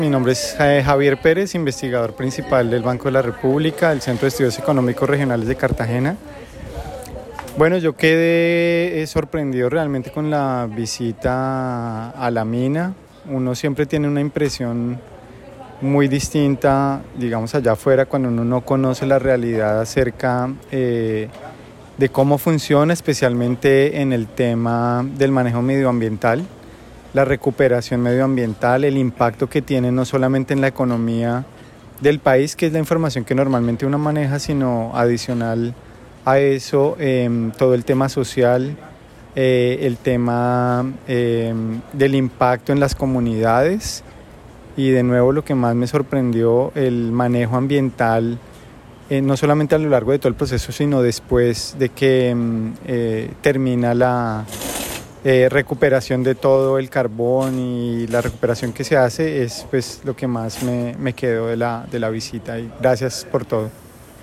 Mi nombre es Javier Pérez, investigador principal del Banco de la República, del Centro de Estudios Económicos Regionales de Cartagena. Bueno, yo quedé sorprendido realmente con la visita a la mina. Uno siempre tiene una impresión muy distinta, digamos, allá afuera cuando uno no conoce la realidad acerca de cómo funciona, especialmente en el tema del manejo medioambiental, la recuperación medioambiental, el impacto que tiene no solamente en la economía del país, que es la información que normalmente uno maneja, sino adicional a eso, todo el tema social, el tema del impacto en las comunidades y de nuevo lo que más me sorprendió, el manejo ambiental, no solamente a lo largo de todo el proceso, sino después de que termina la recuperación de todo el carbón y la recuperación que se hace es pues lo que más me quedó de la visita y gracias por todo.